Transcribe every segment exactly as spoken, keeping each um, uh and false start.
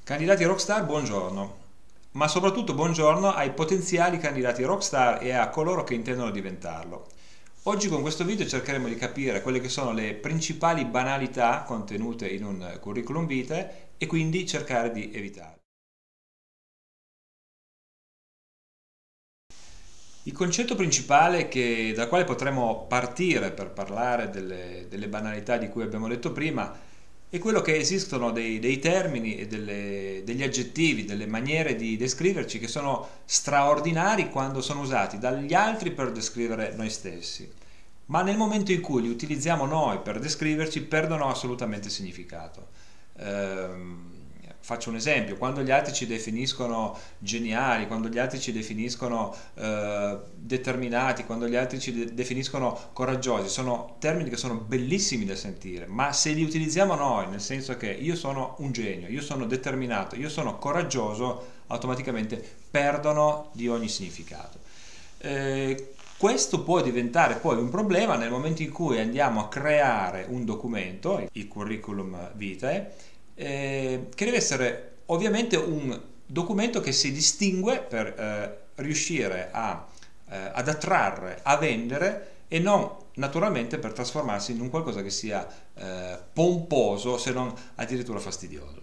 Candidati rockstar, buongiorno, ma soprattutto buongiorno ai potenziali candidati rockstar e a coloro che intendono diventarlo. Oggi con questo video cercheremo di capire quelle che sono le principali banalità contenute in un curriculum vitae e quindi cercare di evitarle. Il concetto principale che- dal quale potremmo partire per parlare delle, delle banalità di cui abbiamo detto prima è quello che esistono dei, dei termini e delle- degli aggettivi, delle maniere di descriverci che sono straordinari quando sono usati dagli altri per descrivere noi stessi, ma nel momento in cui li utilizziamo noi per descriverci perdono assolutamente significato. Ehm, Faccio un esempio: quando gli altri ci definiscono geniali, quando gli altri ci definiscono eh, determinati, quando gli altri ci de- definiscono coraggiosi, sono termini che sono bellissimi da sentire, ma se li utilizziamo noi, nel senso che io sono un genio, io sono determinato, io sono coraggioso, automaticamente perdono di ogni significato. Eh, questo può diventare poi un problema nel momento in cui andiamo a creare un documento, il curriculum vitae, eh, che deve essere ovviamente un documento che si distingue per eh, riuscire a, eh, ad attrarre, a vendere e non naturalmente per trasformarsi in un qualcosa che sia eh, pomposo, se non addirittura fastidioso.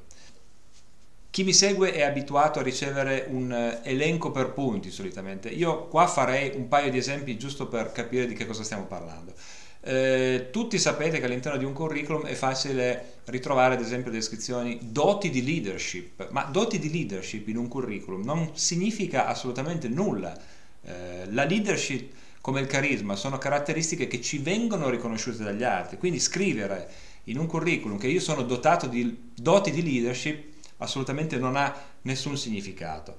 Chi mi segue è abituato a ricevere un eh, elenco per punti solitamente. Io qua farei un paio di esempi giusto per capire di che cosa stiamo parlando. Eh, tutti sapete che all'interno di un curriculum è facile ritrovare ad esempio descrizioni doti di leadership, ma doti di leadership in un curriculum non significa assolutamente nulla. Eh, la leadership come il carisma sono caratteristiche che ci vengono riconosciute dagli altri, quindi scrivere in un curriculum che io sono dotato di doti di leadership assolutamente non ha nessun significato.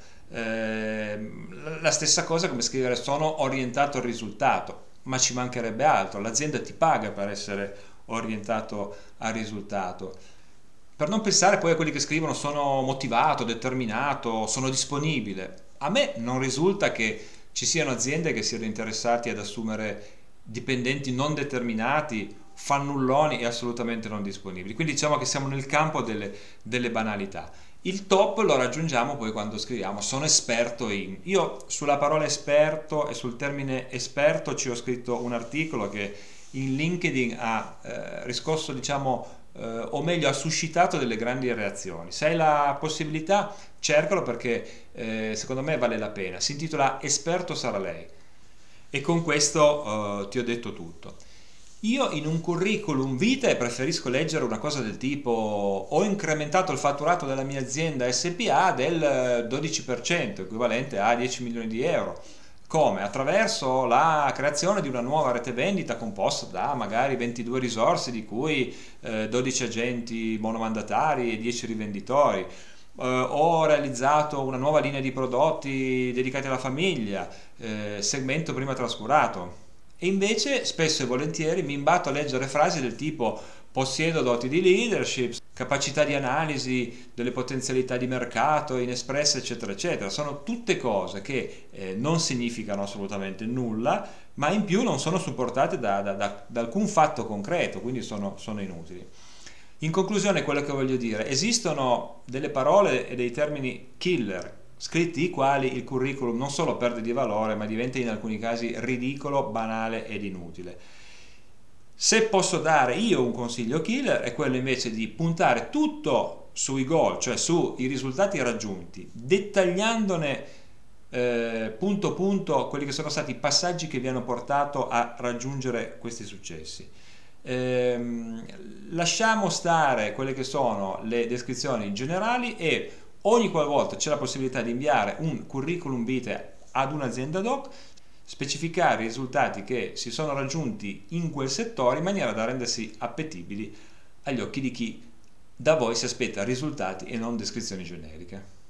Eh, la stessa cosa come scrivere sono orientato al risultato, ma ci mancherebbe altro, l'azienda ti paga per essere orientato al risultato. Per non pensare poi a quelli che scrivono sono motivato, determinato, sono disponibile. A me non risulta che ci siano aziende che siano interessati ad assumere dipendenti non determinati, fannulloni e assolutamente non disponibili. Quindi diciamo che siamo nel campo delle, delle banalità. Il top lo raggiungiamo poi quando scriviamo sono esperto in. Io sulla parola esperto e sul termine esperto ci ho scritto un articolo che in LinkedIn ha eh, riscosso, diciamo, eh, o meglio ha suscitato delle grandi reazioni. Se hai la possibilità, cercalo perché eh, secondo me vale la pena. Si intitola Esperto sarà lei. E con questo eh, ti ho detto tutto. Io in un curriculum vitae preferisco leggere una cosa del tipo: ho incrementato il fatturato della mia azienda S P A del dodici per cento, equivalente a dieci milioni di euro. Come? Attraverso la creazione di una nuova rete vendita composta da magari ventidue risorse, di cui eh, dodici agenti monomandatari e dieci rivenditori. Eh, ho realizzato una nuova linea di prodotti dedicati alla famiglia, eh, segmento prima trascurato. E invece spesso e volentieri mi imbatto a leggere frasi del tipo: possiedo doti di leadership, capacità di analisi delle potenzialità di mercato inespresse, eccetera, eccetera. Sono tutte cose che eh, non significano assolutamente nulla, ma in più non sono supportate da, da- da- da alcun fatto concreto, quindi sono, sono inutili. In conclusione, quello che voglio dire: esistono delle parole e dei termini killer, scritti i quali il curriculum non solo perde di valore, ma diventa in alcuni casi ridicolo, banale ed inutile. Se posso dare io un consiglio killer è quello invece di puntare tutto sui goal, cioè sui risultati raggiunti, dettagliandone eh, punto punto quelli che sono stati i passaggi che vi hanno portato a raggiungere questi successi. Ehm, lasciamo stare quelle che sono le descrizioni generali e ogni qualvolta c'è la possibilità di inviare un curriculum vitae ad un'azienda doc, specificare i risultati che si sono raggiunti in quel settore in maniera da rendersi appetibili agli occhi di chi da voi si aspetta risultati e non descrizioni generiche.